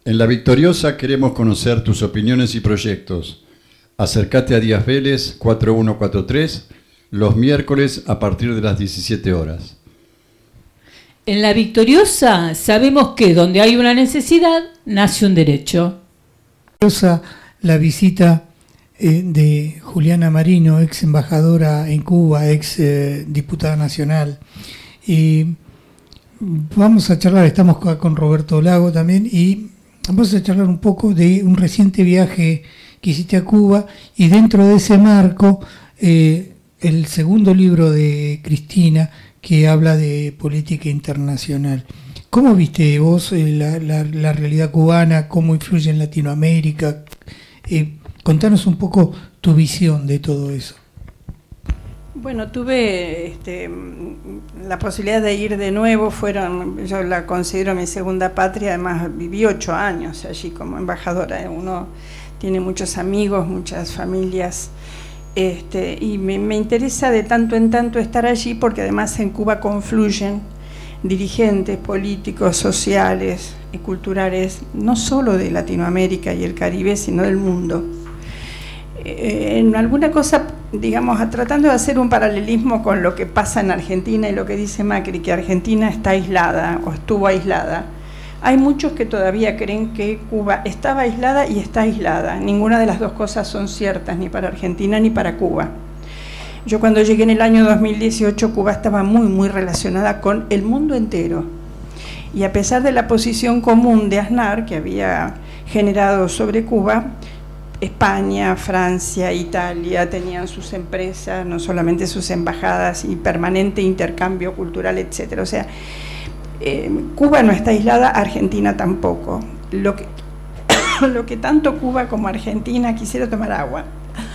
En La Victoriosa queremos conocer tus opiniones y proyectos. Acércate a Díaz Vélez 4143 los miércoles a partir de las 17 horas. En La Victoriosa sabemos que donde hay una necesidad, nace un derecho. La visita de Juliana Marino, ex embajadora en Cuba, ex diputada nacional. Vamos a charlar, estamos con Roberto Lago también, y vamos a charlar un poco de un reciente viaje que hiciste a Cuba, y dentro de ese marco, el segundo libro de Cristina, que habla de política internacional. ¿Cómo viste vos la realidad cubana? ¿Cómo influye en Latinoamérica? Contanos un poco tu visión de todo eso. Bueno, tuve la posibilidad de ir de nuevo. Yo la considero mi segunda patria. Además viví 8 años allí como embajadora. Uno tiene muchos amigos, muchas familias, y me interesa de tanto en tanto estar allí, porque además en Cuba confluyen dirigentes políticos, sociales y culturales, no solo de Latinoamérica y el Caribe, sino del mundo. En alguna cosa, digamos, tratando de hacer un paralelismo con lo que pasa en Argentina y lo que dice Macri, que Argentina está aislada o estuvo aislada. Hay muchos que todavía creen que Cuba estaba aislada y está aislada. Ninguna de las dos cosas son ciertas, ni para Argentina ni para Cuba. Yo cuando llegué en el año 2018, Cuba estaba muy, muy relacionada con el mundo entero. Y a pesar de la posición común de Aznar, que había generado sobre Cuba, España, Francia, Italia tenían sus empresas, no solamente sus embajadas, y permanente intercambio cultural, etcétera. O sea, Cuba no está aislada, Argentina tampoco. Lo que tanto Cuba como Argentina, quisiera tomar agua,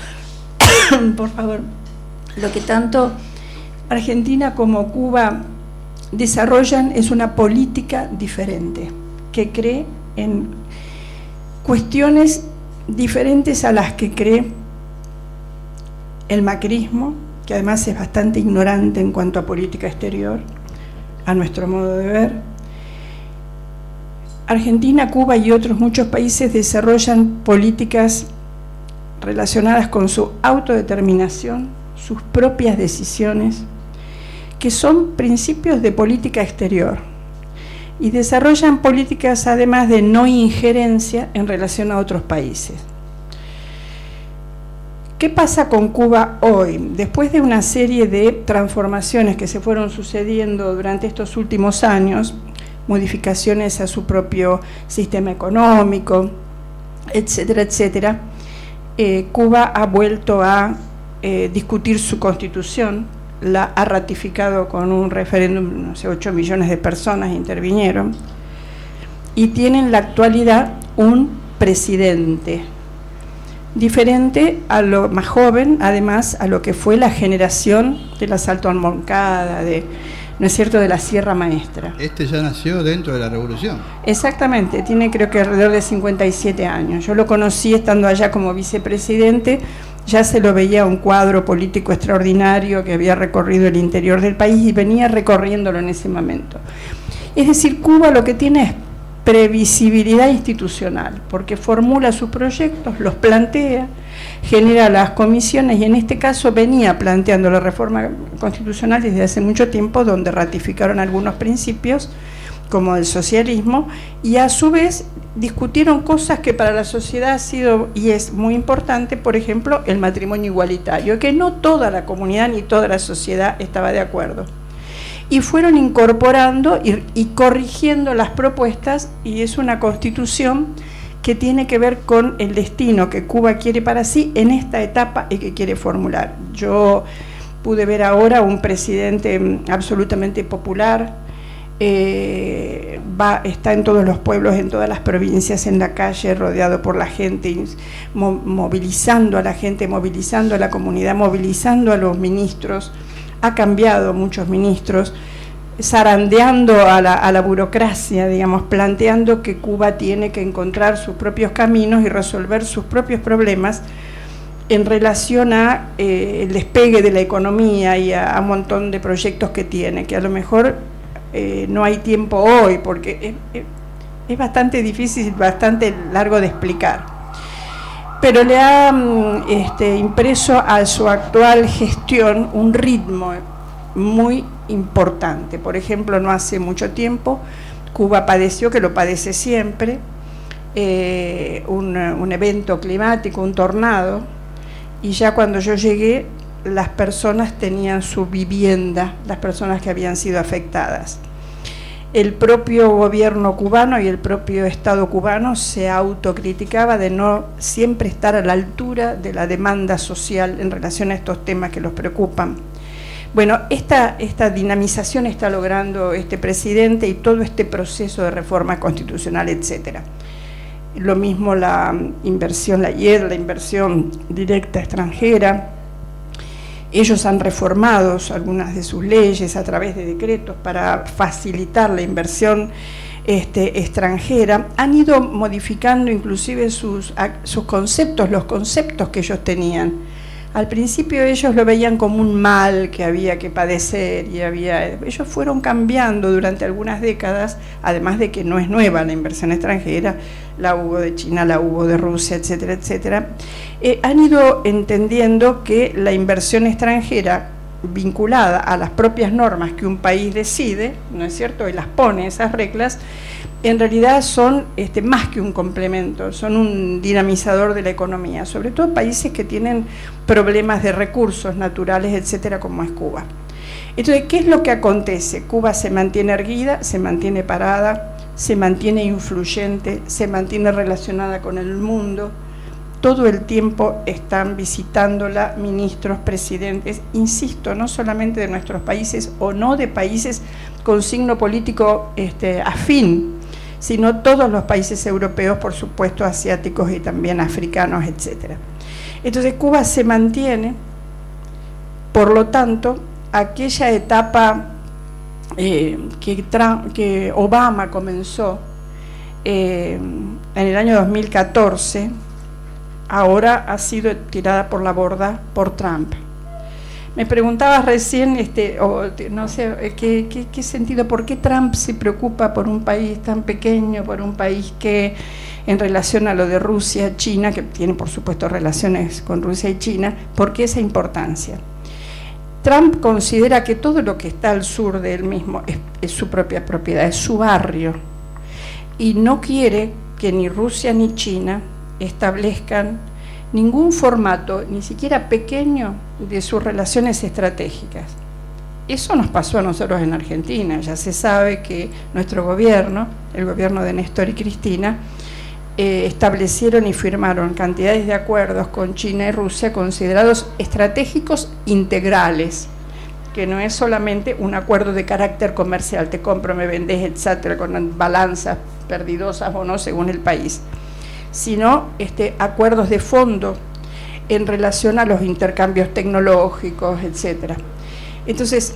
por favor. Lo que tanto Argentina como Cuba desarrollan es una política diferente, que cree en cuestiones diferentes a las que cree el macrismo, que además es bastante ignorante en cuanto a política exterior, a nuestro modo de ver. Argentina, Cuba y otros muchos países desarrollan políticas relacionadas con su autodeterminación, sus propias decisiones, que son principios de política exterior, y desarrollan políticas además de no injerencia en relación a otros países. ¿Qué pasa con Cuba hoy? Después de una serie de transformaciones que se fueron sucediendo durante estos últimos años, modificaciones a su propio sistema económico, etcétera, etcétera, Cuba ha vuelto a discutir su constitución, la ha ratificado con un referéndum, no sé, 8 millones de personas intervinieron, y tiene en la actualidad un presidente diferente, a lo más joven, además a lo que fue la generación del asalto a Moncada, ¿no es cierto?, de la Sierra Maestra. Ya nació dentro de la revolución. Exactamente, tiene creo que alrededor de 57 años. Yo lo conocí estando allá como vicepresidente. Ya se lo veía un cuadro político extraordinario que había recorrido el interior del país y venía recorriéndolo en ese momento. Es decir, Cuba lo que tiene es previsibilidad institucional, porque formula sus proyectos, los plantea, genera las comisiones, y en este caso venía planteando la reforma constitucional desde hace mucho tiempo, donde ratificaron algunos principios como el socialismo, y a su vez discutieron cosas que para la sociedad ha sido y es muy importante, por ejemplo, el matrimonio igualitario, que no toda la comunidad ni toda la sociedad estaba de acuerdo. Y fueron incorporando y corrigiendo las propuestas, y es una constitución que tiene que ver con el destino que Cuba quiere para sí en esta etapa y que quiere formular. Yo pude ver ahora un presidente absolutamente popular. Está en todos los pueblos, en todas las provincias, en la calle, rodeado por la gente, movilizando a la gente, movilizando a la comunidad, movilizando a los ministros. Ha cambiado muchos ministros, zarandeando a la burocracia, digamos, planteando que Cuba tiene que encontrar sus propios caminos y resolver sus propios problemas en relación a el despegue de la economía y a un montón de proyectos que tiene, que a lo mejor no hay tiempo hoy, porque Es bastante difícil, bastante largo de explicar. Pero le ha impreso a su actual gestión un ritmo muy importante. Por ejemplo, no hace mucho tiempo, Cuba padeció, que lo padece siempre, un evento climático, un tornado, y ya cuando yo llegué, las personas tenían su vivienda, las personas que habían sido afectadas. El propio gobierno cubano y el propio Estado cubano se autocriticaba de no siempre estar a la altura de la demanda social en relación a estos temas que los preocupan. Bueno, esta dinamización está logrando este presidente y todo este proceso de reforma constitucional, etcétera. Lo mismo la inversión, la inversión directa extranjera. Ellos han reformado algunas de sus leyes a través de decretos para facilitar la inversión extranjera. Han ido modificando inclusive sus conceptos, los conceptos que ellos tenían. Al principio ellos lo veían como un mal que había que padecer ellos fueron cambiando durante algunas décadas, además de que no es nueva la inversión extranjera, la hubo de China, la hubo de Rusia, etcétera, etcétera. Han ido entendiendo que la inversión extranjera vinculada a las propias normas que un país decide, ¿no es cierto?, y las pone, esas reglas, en realidad son más que un complemento, son un dinamizador de la economía, sobre todo países que tienen problemas de recursos naturales, etcétera, como es Cuba. Entonces, ¿qué es lo que acontece? Cuba se mantiene erguida, se mantiene parada, se mantiene influyente, se mantiene relacionada con el mundo. Todo el tiempo están visitándola ministros, presidentes, insisto, no solamente de nuestros países o no de países con signo político afín, sino todos los países europeos, por supuesto, asiáticos y también africanos, etcétera. Entonces Cuba se mantiene, por lo tanto, aquella etapa que Obama comenzó en el año 2014, ahora ha sido tirada por la borda por Trump. Me preguntabas recién, no sé, ¿qué sentido? ¿Por qué Trump se preocupa por un país tan pequeño, por un país que, en relación a lo de Rusia, China, que tiene por supuesto relaciones con Rusia y China, por qué esa importancia? Trump considera que todo lo que está al sur de él mismo es su propia propiedad, es su barrio, y no quiere que ni Rusia ni China establezcan ningún formato, ni siquiera pequeño, de sus relaciones estratégicas. Eso nos pasó a nosotros en Argentina. Ya se sabe que nuestro gobierno, el gobierno de Néstor y Cristina, establecieron y firmaron cantidades de acuerdos con China y Rusia considerados estratégicos integrales, que no es solamente un acuerdo de carácter comercial, te compro, me vendés, etcétera, con balanzas perdidosas o no según el país, sino acuerdos de fondo en relación a los intercambios tecnológicos, etcétera. Entonces,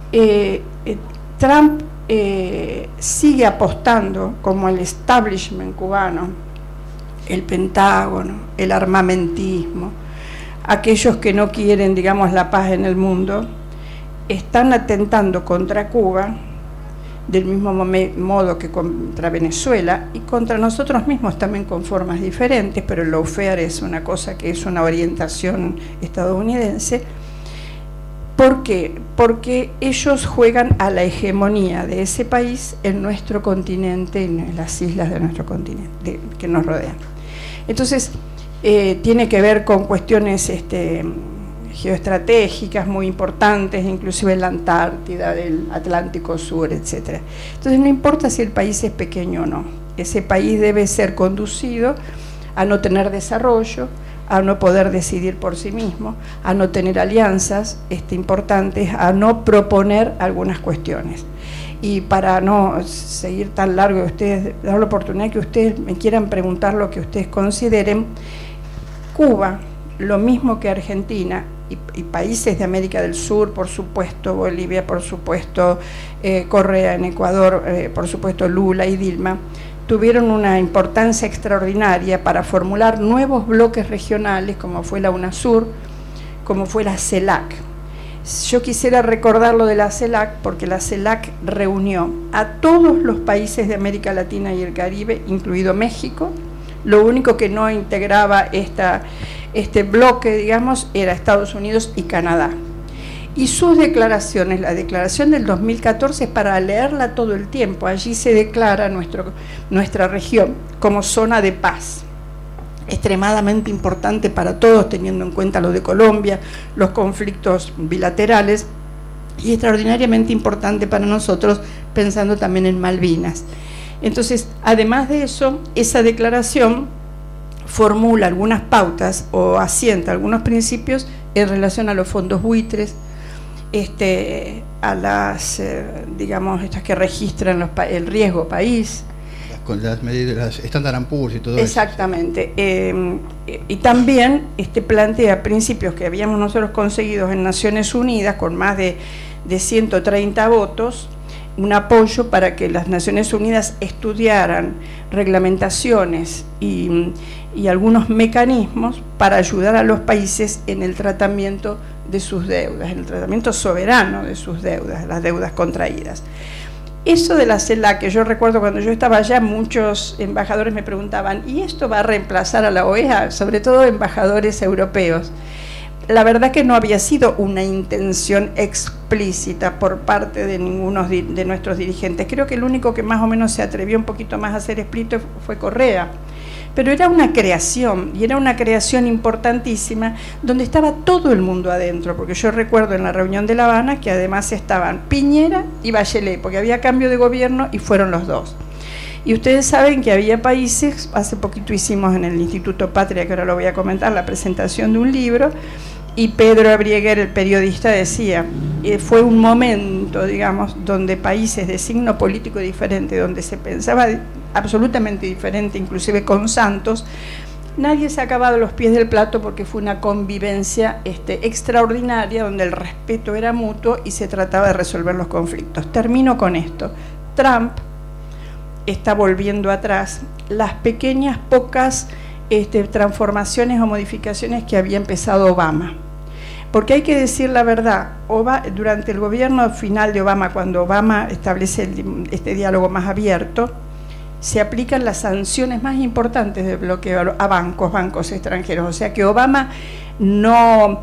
Trump sigue apostando, como el establishment cubano, el Pentágono, el armamentismo, aquellos que no quieren, digamos, la paz en el mundo, están atentando contra Cuba del mismo modo que contra Venezuela y contra nosotros mismos también con formas diferentes, pero el lawfare es una cosa que es una orientación estadounidense. ¿Por qué? Porque ellos juegan a la hegemonía de ese país en nuestro continente, en las islas de nuestro continente que nos rodean. Entonces, tiene que ver con cuestiones geoestratégicas muy importantes, inclusive en la Antártida, del Atlántico Sur, etcétera. Entonces no importa si el país es pequeño o no, ese país debe ser conducido a no tener desarrollo, a no poder decidir por sí mismo, a no tener alianzas importantes, a no proponer algunas cuestiones. Y para no seguir tan largo, ustedes dar la oportunidad que ustedes me quieran preguntar lo que ustedes consideren, Cuba, lo mismo que Argentina, y países de América del Sur, por supuesto, Bolivia, por supuesto, Correa en Ecuador, por supuesto, Lula y Dilma, tuvieron una importancia extraordinaria para formular nuevos bloques regionales, como fue la UNASUR, como fue la CELAC. Yo quisiera recordar lo de la CELAC, porque la CELAC reunió a todos los países de América Latina y el Caribe, incluido México. Lo único que no integraba este bloque, digamos, era Estados Unidos y Canadá. Y sus declaraciones, la declaración del 2014 es para leerla todo el tiempo. Allí se declara nuestra región como zona de paz, extremadamente importante para todos, teniendo en cuenta lo de Colombia, los conflictos bilaterales, y extraordinariamente importante para nosotros, pensando también en Malvinas. Entonces, además de eso, esa declaración formula algunas pautas o asienta algunos principios en relación a los fondos buitres, a las, digamos, estas que registran el riesgo país, con las medidas, Standard & Poor's y todo eso. Exactamente. Y también plantea principios que habíamos nosotros conseguido en Naciones Unidas con más de 130 votos, un apoyo para que las Naciones Unidas estudiaran reglamentaciones y algunos mecanismos para ayudar a los países en el tratamiento de sus deudas, en el tratamiento soberano de sus deudas, las deudas contraídas. Eso de la CELAC, que yo recuerdo cuando yo estaba allá, muchos embajadores me preguntaban, ¿y esto va a reemplazar a la OEA? Sobre todo embajadores europeos. La verdad que no había sido una intención explícita por parte de ninguno de nuestros dirigentes. Creo que el único que más o menos se atrevió un poquito más a ser explícito fue Correa. Pero era una creación, y era una creación importantísima, donde estaba todo el mundo adentro, porque yo recuerdo en la reunión de La Habana que además estaban Piñera y Bachelet, porque había cambio de gobierno y fueron los dos. Y ustedes saben que había países, hace poquito hicimos en el Instituto Patria, que ahora lo voy a comentar, la presentación de un libro, y Pedro Abrieguer, el periodista, decía, fue un momento, digamos, donde países de signo político diferente, donde se pensaba absolutamente diferente, inclusive con Santos, nadie se ha acabado los pies del plato porque fue una convivencia extraordinaria, donde el respeto era mutuo y se trataba de resolver los conflictos. Termino con esto. Trump está volviendo atrás las pequeñas, pocas transformaciones o modificaciones que había empezado Obama. Porque hay que decir la verdad, durante el gobierno final de Obama, cuando Obama establece este diálogo más abierto, se aplican las sanciones más importantes de bloqueo a bancos extranjeros. O sea que Obama no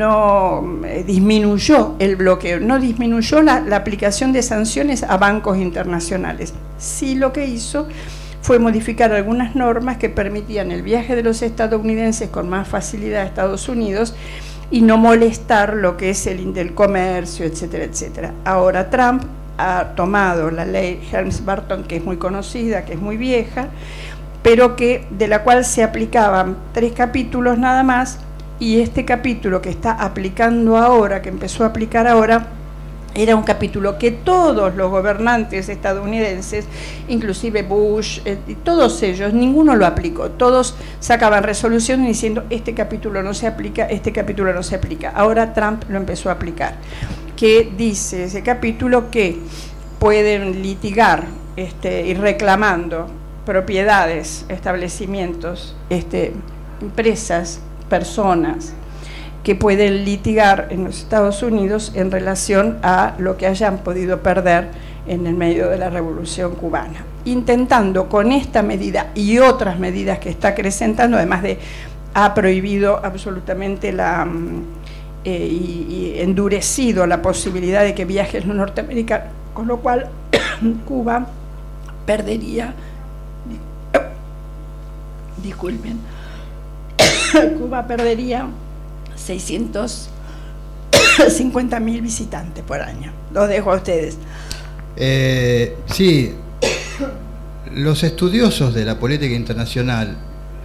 disminuyó el bloqueo, no disminuyó la aplicación de sanciones a bancos internacionales. Sí, lo que hizo fue modificar algunas normas que permitían el viaje de los estadounidenses con más facilidad a Estados Unidos y no molestar lo que es el del comercio, etcétera, etcétera. Ahora Trump ha tomado la ley Helms-Burton, que es muy conocida, que es muy vieja, pero de la cual se aplicaban 3 capítulos nada más, y este capítulo que está aplicando ahora, que empezó a aplicar ahora, era un capítulo que todos los gobernantes estadounidenses, inclusive Bush, y todos ellos, ninguno lo aplicó. Todos sacaban resoluciones diciendo este capítulo no se aplica, este capítulo no se aplica. Ahora Trump lo empezó a aplicar. Que dice ese capítulo que pueden litigar ir reclamando propiedades, establecimientos, empresas, personas, que pueden litigar en los Estados Unidos en relación a lo que hayan podido perder en el medio de la Revolución Cubana. Intentando con esta medida y otras medidas que está acrecentando, además de ha prohibido absolutamente y endurecido la posibilidad de que viajen los norteamericanos, con lo cual Cuba perdería, disculpen, Cuba perdería 650.000 visitantes por año. Los dejo a ustedes. Sí, los estudiosos de la política internacional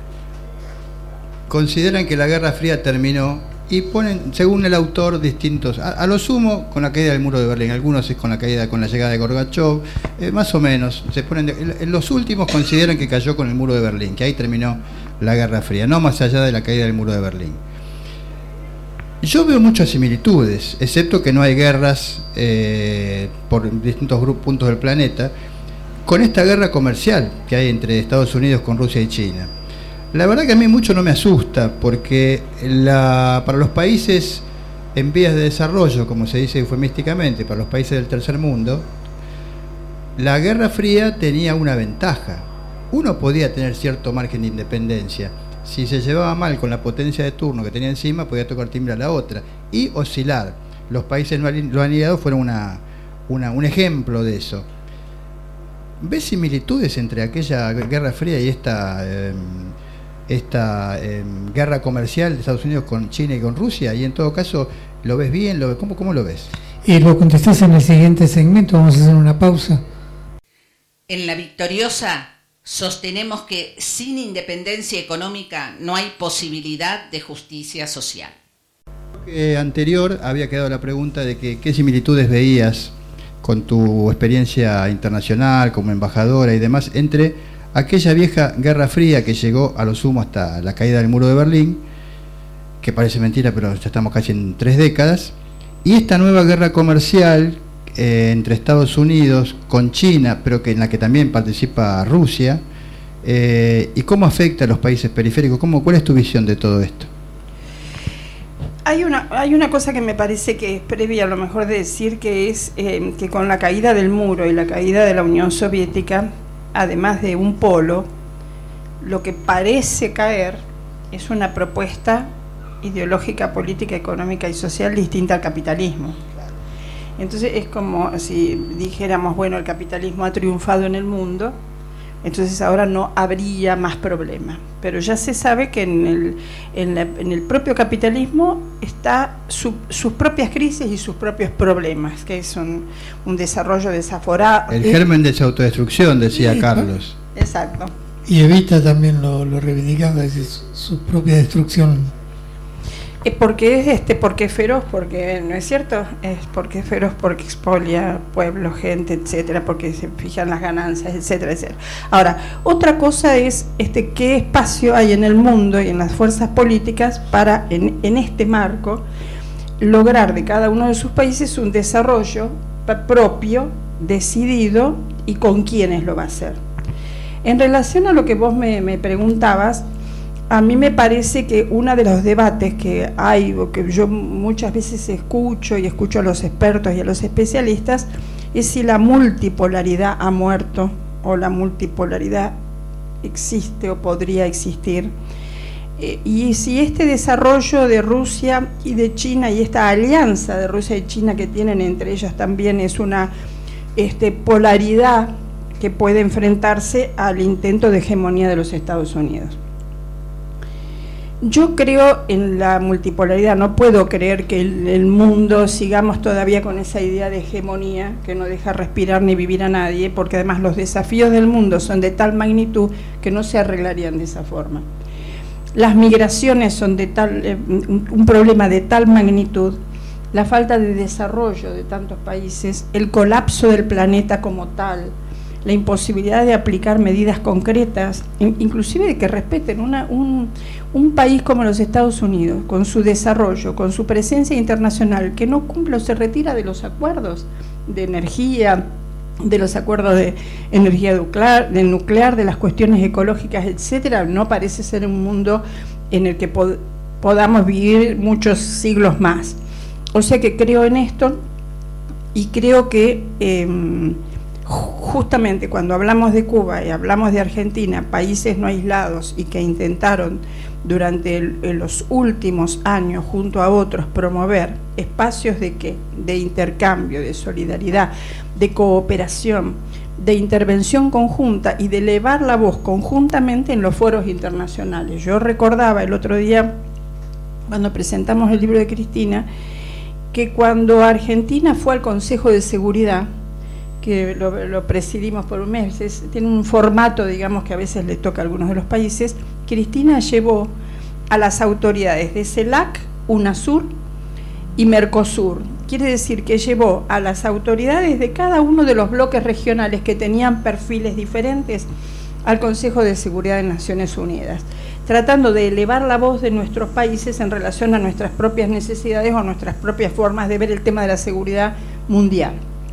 consideran que la Guerra Fría terminó y ponen, según el autor, distintos, a lo sumo con la caída del muro de Berlín, algunos es con la llegada de Gorbachev, más o menos, se ponen en los últimos consideran que cayó con el muro de Berlín, que ahí terminó la Guerra Fría, no más allá de la caída del muro de Berlín. Yo veo muchas similitudes, excepto que no hay guerras por distintos puntos del planeta, con esta guerra comercial que hay entre Estados Unidos con Rusia y China. La verdad que a mí mucho no me asusta, porque para los países en vías de desarrollo, como se dice eufemísticamente, para los países del tercer mundo, la Guerra Fría tenía una ventaja. Uno podía tener cierto margen de independencia. Si se llevaba mal con la potencia de turno que tenía encima, podía tocar timbre a la otra y oscilar. Los países no aliados fueron un ejemplo de eso. ¿Ves similitudes entre aquella Guerra Fría y esta guerra comercial de Estados Unidos con China y con Rusia? Y en todo caso, ¿lo ves bien? ¿Cómo lo ves? Y lo contestás en el siguiente segmento. Vamos a hacer una pausa. En La Victoriosa sostenemos que sin independencia económica no hay posibilidad de justicia social. Anterior había quedado la pregunta de que qué similitudes veías con tu experiencia internacional como embajadora y demás entre aquella vieja Guerra Fría que llegó a lo sumo hasta la caída del muro de Berlín, que parece mentira pero ya estamos casi en 3 décadas, y esta nueva guerra comercial entre Estados Unidos con China, pero que en la que también participa Rusia, y cómo afecta a los países periféricos. ¿Cuál es tu visión de todo esto? Hay una cosa que me parece que es previa a lo mejor de decir, que es que con la caída del muro y la caída de la Unión Soviética, además de un polo, lo que parece caer es una propuesta ideológica, política, económica y social distinta al capitalismo. Entonces es como si dijéramos, bueno, el capitalismo ha triunfado en el mundo, entonces ahora no habría más problema. Pero ya se sabe que en el propio capitalismo está sus propias crisis y sus propios problemas, que son un desarrollo desaforado. El germen de esa autodestrucción, decía Carlos. Exacto. Y Evita también lo reivindicaba, es decir, su propia destrucción. Porque es feroz, porque no es cierto, es porque es feroz, porque expolia pueblos, gente, etcétera, porque se fijan las ganancias, etcétera, etcétera. Ahora, otra cosa es qué espacio hay en el mundo y en las fuerzas políticas para, en este marco, lograr de cada uno de sus países un desarrollo propio, decidido, y con quiénes lo va a hacer. En relación a lo que vos me preguntabas, a mí me parece que uno de los debates que hay, o que yo muchas veces escucho a los expertos y a los especialistas, es si la multipolaridad ha muerto o la multipolaridad existe o podría existir. Y si este desarrollo de Rusia y de China y esta alianza de Rusia y China que tienen entre ellas también es una polaridad que puede enfrentarse al intento de hegemonía de los Estados Unidos. Yo creo en la multipolaridad, no puedo creer que el mundo sigamos todavía con esa idea de hegemonía que no deja respirar ni vivir a nadie, porque además los desafíos del mundo son de tal magnitud que no se arreglarían de esa forma. Las migraciones son un problema de tal magnitud, la falta de desarrollo de tantos países, el colapso del planeta como tal, la imposibilidad de aplicar medidas concretas, inclusive de que respeten un país como los Estados Unidos, con su desarrollo, con su presencia internacional, que no cumple o se retira de los acuerdos de energía, de los acuerdos de energía nuclear, de las cuestiones ecológicas, etcétera, no parece ser un mundo en el que podamos vivir muchos siglos más. O sea que creo en esto y creo que justamente cuando hablamos de Cuba y hablamos de Argentina, países no aislados y que intentaron durante los últimos años junto a otros promover espacios de intercambio, de solidaridad, de cooperación, de intervención conjunta y de elevar la voz conjuntamente en los foros internacionales. Yo recordaba el otro día, cuando presentamos el libro de Cristina, que cuando Argentina fue al Consejo de Seguridad, que lo presidimos por un mes, tiene un formato, digamos, que a veces le toca a algunos de los países, Cristina llevó a las autoridades de CELAC, UNASUR y Mercosur. Quiere decir que llevó a las autoridades de cada uno de los bloques regionales que tenían perfiles diferentes al Consejo de Seguridad de Naciones Unidas, tratando de elevar la voz de nuestros países en relación a nuestras propias necesidades o nuestras propias formas de ver el tema de la seguridad mundial.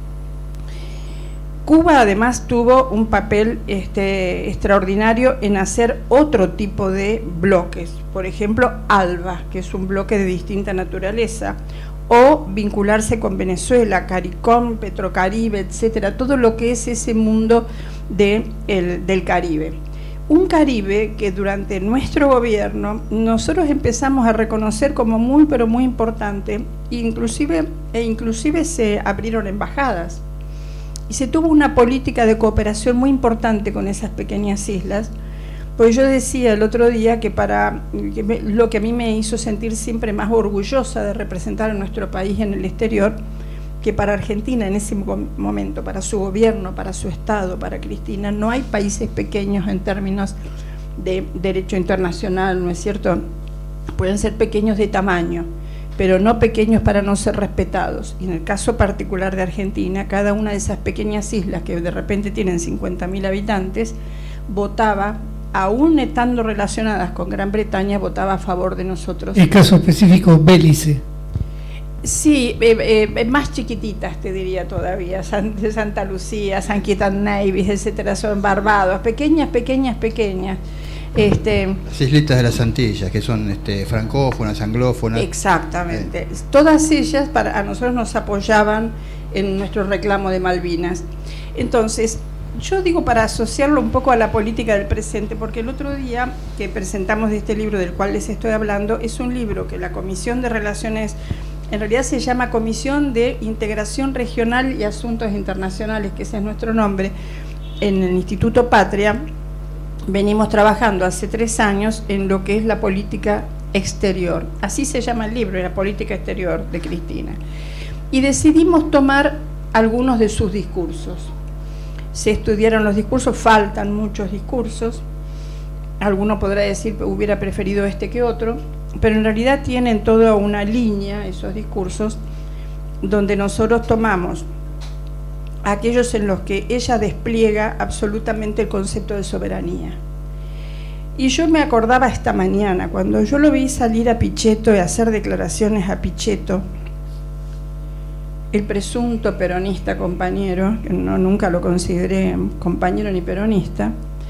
Cuba además tuvo un papel extraordinario en hacer otro tipo de bloques, por ejemplo ALBA, que es un bloque de distinta naturaleza, o vincularse con Venezuela, CARICOM, Petrocaribe, etcétera, todo lo que es ese mundo del Caribe. Un Caribe que durante nuestro gobierno nosotros empezamos a reconocer como muy pero muy importante, inclusive se abrieron embajadas y se tuvo una política de cooperación muy importante con esas pequeñas islas. Pues yo decía el otro día que lo que a mí me hizo sentir siempre más orgullosa de representar a nuestro país en el exterior, que para Argentina en ese momento, para su gobierno, para su Estado, para Cristina, no hay países pequeños en términos de derecho internacional, ¿no es cierto? Pueden ser pequeños de tamaño, pero no pequeños para no ser respetados. Y en el caso particular de Argentina, cada una de esas pequeñas islas que de repente tienen 50.000 habitantes, votaba, aún estando relacionadas con Gran Bretaña, votaba a favor de nosotros. El caso específico, Belice. Sí, más chiquititas te diría todavía, Santa Lucía, San Kitts and Nevis, etcétera, son Barbados, pequeñas. Las islitas de las Antillas, que son francófonas, anglófonas. Exactamente. Todas ellas a nosotros nos apoyaban en nuestro reclamo de Malvinas. Entonces, yo digo para asociarlo un poco a la política del presente, porque el otro día que presentamos este libro del cual les estoy hablando, es un libro que la Comisión de Relaciones, en realidad se llama Comisión de Integración Regional y Asuntos Internacionales, que ese es nuestro nombre, en el Instituto Patria. Venimos trabajando hace 3 años en lo que es la política exterior. Así se llama el libro, la política exterior de Cristina. Y decidimos tomar algunos de sus discursos. Se estudiaron los discursos, faltan muchos discursos. Alguno podrá decir que hubiera preferido este que otro, pero en realidad tienen toda una línea, esos discursos, donde nosotros tomamos aquellos en los que ella despliega absolutamente el concepto de soberanía. Y yo me acordaba esta mañana, cuando yo lo vi salir a Pichetto y hacer declaraciones a Pichetto, el presunto peronista compañero, que nunca lo consideré compañero ni peronista,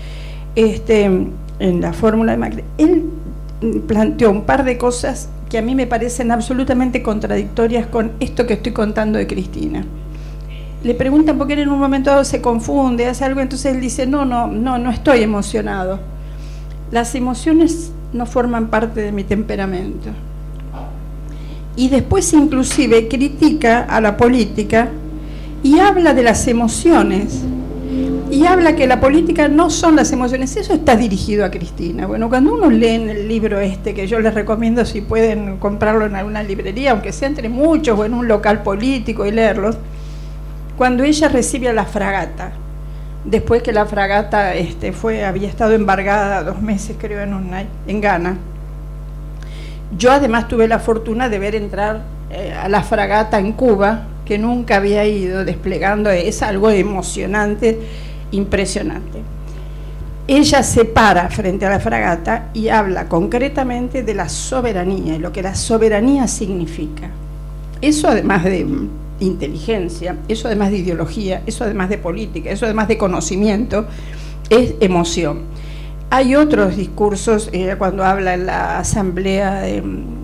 en la fórmula de Macri, él planteó un par de cosas que a mí me parecen absolutamente contradictorias con esto que estoy contando de Cristina. Le preguntan por qué en un momento dado se confunde, hace algo, entonces él dice, no estoy emocionado. Las emociones no forman parte de mi temperamento. Y después inclusive critica a la política y habla de las emociones. Y habla que la política no son las emociones, eso está dirigido a Cristina. Bueno, cuando uno lee en el libro que yo les recomiendo si pueden comprarlo en alguna librería, aunque sea entre muchos o en un local político y leerlos, cuando ella recibe a la fragata, después que la fragata había estado embargada 2 meses creo en Ghana. Yo además tuve la fortuna de ver entrar a la fragata en Cuba, que nunca había ido, desplegando, es algo emocionante, impresionante. Ella se para frente a la fragata y habla concretamente de la soberanía y lo que la soberanía significa. Eso además de inteligencia, eso además de ideología, eso además de política, eso además de conocimiento, es emoción. Hay otros discursos, cuando habla en la asamblea de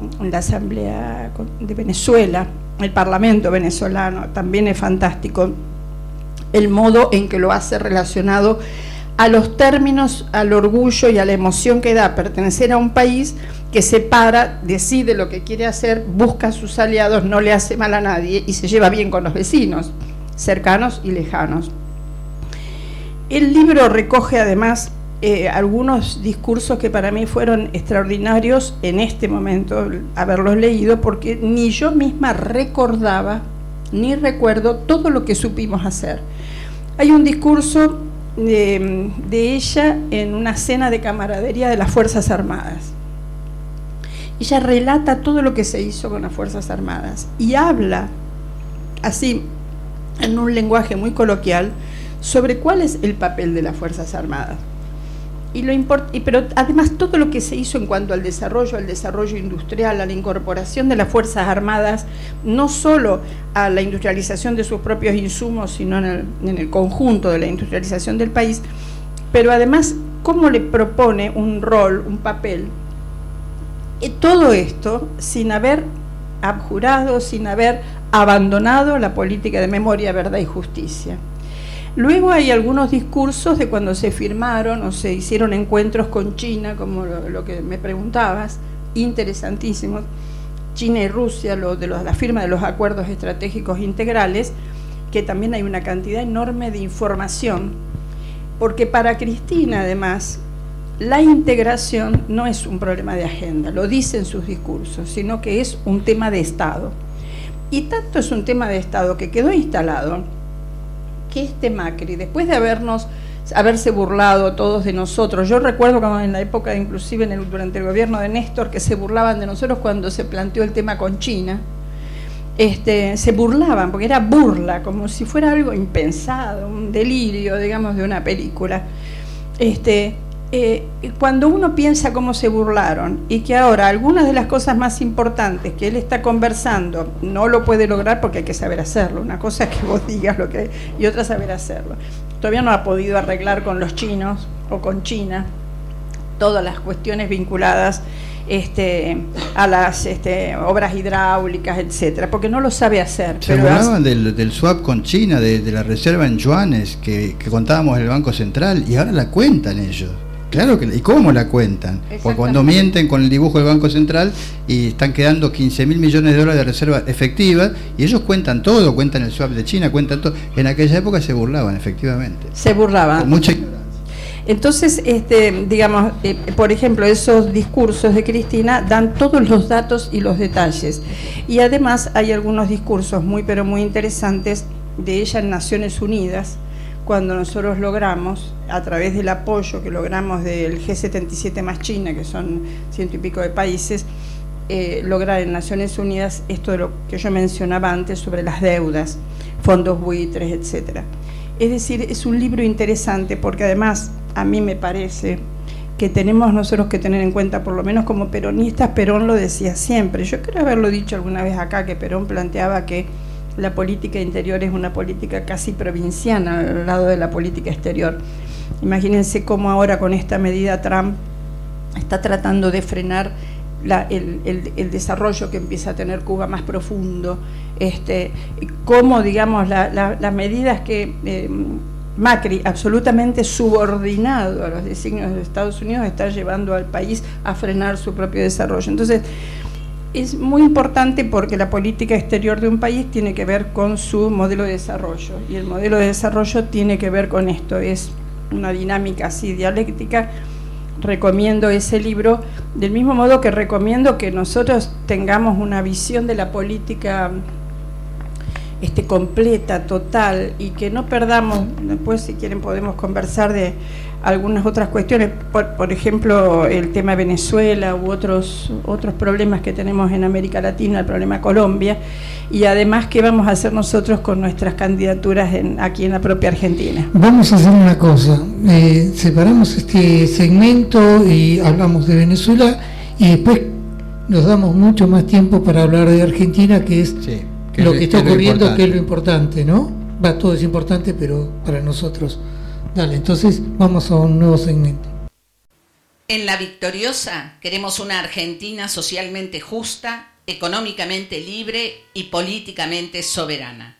Venezuela, el Parlamento venezolano, también es fantástico el modo en que lo hace relacionado a los términos, al orgullo y a la emoción que da pertenecer a un país que se para, decide lo que quiere hacer, busca a sus aliados, no le hace mal a nadie y se lleva bien con los vecinos, cercanos y lejanos. El libro recoge además algunos discursos que para mí fueron extraordinarios en este momento, haberlos leído, porque ni yo misma recordaba, ni recuerdo todo lo que supimos hacer. Hay un discurso de ella en una cena de camaradería de las Fuerzas Armadas. Ella relata todo lo que se hizo con las Fuerzas Armadas y habla así, en un lenguaje muy coloquial, sobre cuál es el papel de las Fuerzas Armadas. Pero además todo lo que se hizo en cuanto al desarrollo industrial, a la incorporación de las Fuerzas Armadas, no solo a la industrialización de sus propios insumos, sino en el conjunto de la industrialización del país, pero además cómo le propone un rol, un papel, todo esto sin haber abjurado, sin haber abandonado la política de memoria, verdad y justicia. Luego hay algunos discursos de cuando se firmaron o se hicieron encuentros con China, como lo que me preguntabas, interesantísimos, China y Rusia, la firma de los acuerdos estratégicos integrales, que también hay una cantidad enorme de información, porque para Cristina, además, la integración no es un problema de agenda, lo dice en sus discursos, sino que es un tema de Estado. Y tanto es un tema de Estado que quedó instalado que Macri, después de haberse burlado todos de nosotros, yo recuerdo como en la época, inclusive durante el gobierno de Néstor, que se burlaban de nosotros cuando se planteó el tema con China, se burlaban, porque era burla, como si fuera algo impensado, un delirio, digamos, de una película. Cuando uno piensa cómo se burlaron y que ahora algunas de las cosas más importantes que él está conversando no lo puede lograr porque hay que saber hacerlo. Una cosa es que vos digas lo que y otra saber hacerlo. Todavía no ha podido arreglar con los chinos o con China todas las cuestiones vinculadas a las obras hidráulicas, etcétera, porque no lo sabe hacer. Se burlaban del swap con China, de la reserva en yuanes que contábamos en el Banco Central, y ahora la cuentan ellos. Claro que, ¿y cómo la cuentan? Porque cuando mienten con el dibujo del Banco Central y están quedando 15.000 millones de dólares de reserva efectiva, y ellos cuentan todo, cuentan el swap de China, cuentan todo. En aquella época se burlaban, efectivamente. Se burlaban. Con mucha ignorancia. Entonces, digamos, por ejemplo, esos discursos de Cristina dan todos los datos y los detalles. Y además hay algunos discursos muy, pero muy interesantes de ella en Naciones Unidas, cuando nosotros logramos, a través del apoyo que logramos del G77 más China, que son 100 y pico de países, lograr en Naciones Unidas esto de lo que yo mencionaba antes sobre las deudas, fondos buitres, etcétera. Es decir, es un libro interesante porque además a mí me parece que tenemos nosotros que tener en cuenta, por lo menos como peronistas, Perón lo decía siempre. Yo creo haberlo dicho alguna vez acá, que Perón planteaba que la política interior es una política casi provinciana al lado de la política exterior. Imagínense cómo ahora con esta medida Trump está tratando de frenar el desarrollo que empieza a tener Cuba más profundo, cómo, digamos, las medidas que Macri, absolutamente subordinado a los designios de Estados Unidos, está llevando al país a frenar su propio desarrollo. Entonces, es muy importante porque la política exterior de un país tiene que ver con su modelo de desarrollo, y el modelo de desarrollo tiene que ver con esto, es una dinámica así dialéctica. Recomiendo ese libro, del mismo modo que recomiendo que nosotros tengamos una visión de la política completa, total, y que no perdamos, después si quieren podemos conversar de algunas otras cuestiones, por ejemplo el tema Venezuela u otros problemas que tenemos en América Latina, el problema Colombia, y además qué vamos a hacer nosotros con nuestras candidaturas aquí en la propia Argentina. Vamos a hacer una cosa, separamos este segmento y hablamos de Venezuela y después nos damos mucho más tiempo para hablar de Argentina, que es lo que está ocurriendo, que es lo importante, ¿no? Todo es importante, pero para nosotros. Dale, entonces vamos a un nuevo segmento. En La Victoriosa queremos una Argentina socialmente justa, económicamente libre y políticamente soberana.